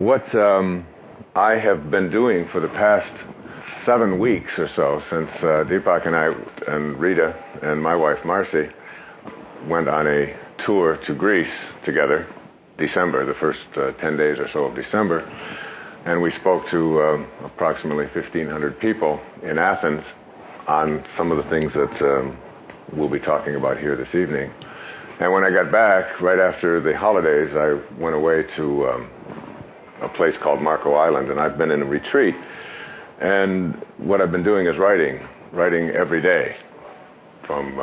What I have been doing for the past 7 weeks or so, since Deepak and I and Rita and my wife Marcy went on a tour to Greece together, December, the first 10 days or so of December, and we spoke to approximately 1,500 people in Athens on some of the things that we'll be talking about here this evening. And when I got back, right after the holidays, I went away to a place called Marco Island, and I've been in a retreat. And what I've been doing is writing every day from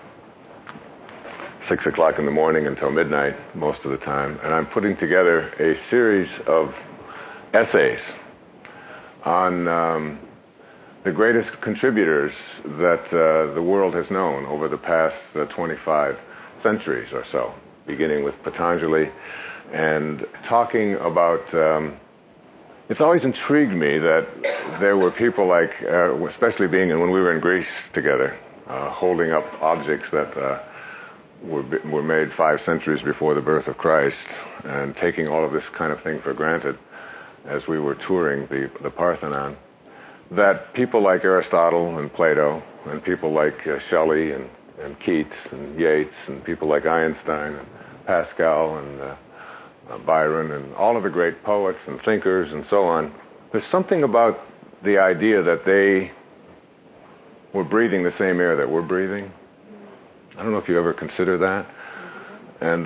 6 o'clock in the morning until midnight most of the time. And I'm putting together a series of essays on the greatest contributors that the world has known over the past 25 centuries or so, beginning with Patanjali, and talking about it's always intrigued me that there were people like, especially when we were in Greece together, holding up objects that were made 5 centuries before the birth of Christ, and taking all of this kind of thing for granted as we were touring the Parthenon, that people like Aristotle and Plato, and people like Shelley and Keats and Yeats, and people like Einstein and Pascal and Byron and all of the great poets and thinkers and so on, there's something about the idea that they were breathing the same air that we're breathing. I don't know if you ever consider that. And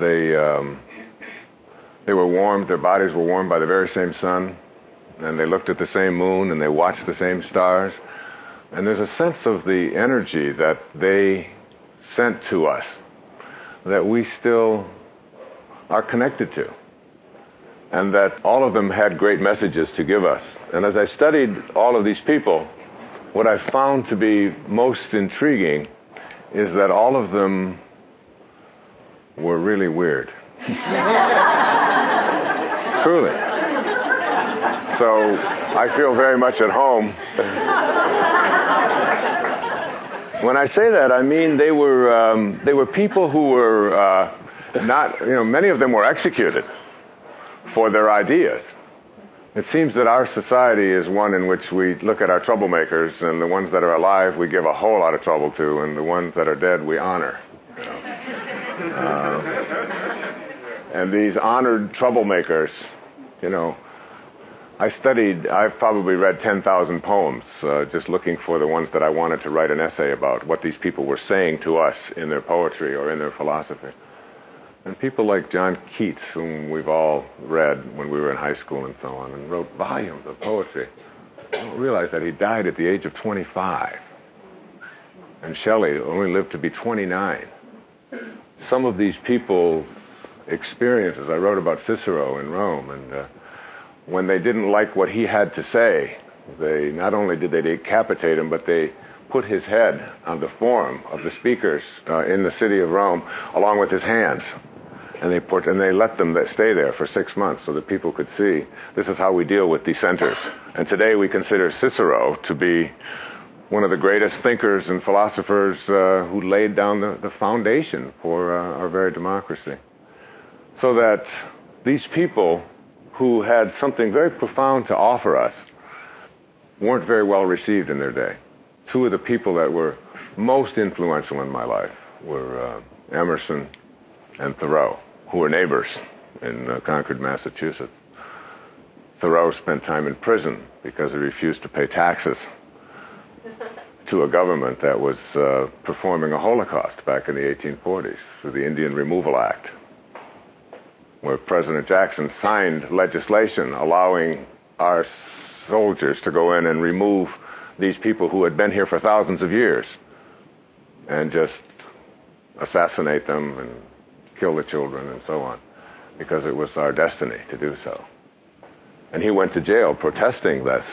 they were warmed, their bodies were warmed by the very same sun, and they looked at the same moon, and they watched the same stars. And there's a sense of the energy that they sent to us that we still are connected to, and that all of them had great messages to give us. And as I studied all of these people, what I found to be most intriguing is that all of them were really weird. Truly. So I feel very much at home. When I say that, I mean they were people who were not, many of them were executed for their ideas. It seems that our society is one in which we look at our troublemakers, and the ones that are alive we give a whole lot of trouble to, and the ones that are dead we honor. And these honored troublemakers, I've probably read 10,000 poems just looking for the ones that I wanted to write an essay about, what these people were saying to us in their poetry or in their philosophy. And people like John Keats, whom we've all read when we were in high school and so on, and wrote volumes of poetry. I don't realize that he died at the age of 25. And Shelley only lived to be 29. Some of these people's experiences, I wrote about Cicero in Rome, and when they didn't like what he had to say, they not only did they decapitate him, but they put his head on the forum of the speakers in the city of Rome, along with his hands. And they let them stay there for 6 months so that people could see this is how we deal with dissenters. And today we consider Cicero to be one of the greatest thinkers and philosophers who laid down the foundation for our very democracy. So that these people who had something very profound to offer us weren't very well received in their day. 2 of the people that were most influential in my life were Emerson and Thoreau, who were neighbors in Concord, Massachusetts. Thoreau spent time in prison because he refused to pay taxes to a government that was performing a Holocaust back in the 1840s through the Indian Removal Act, where President Jackson signed legislation allowing our soldiers to go in and remove these people who had been here for thousands of years and just assassinate them and kill the children and so on, because it was our destiny to do so. And he went to jail protesting this.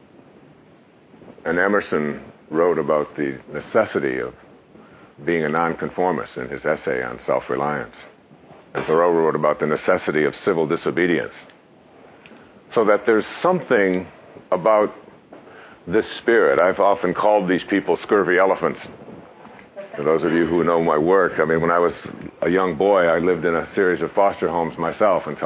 And Emerson wrote about the necessity of being a nonconformist in his essay on self-reliance. And Thoreau wrote about the necessity of civil disobedience. So that there's something about this spirit. I've often called these people scurvy elephants. For those of you who know my work, when I was a young boy, I lived in a series of foster homes myself until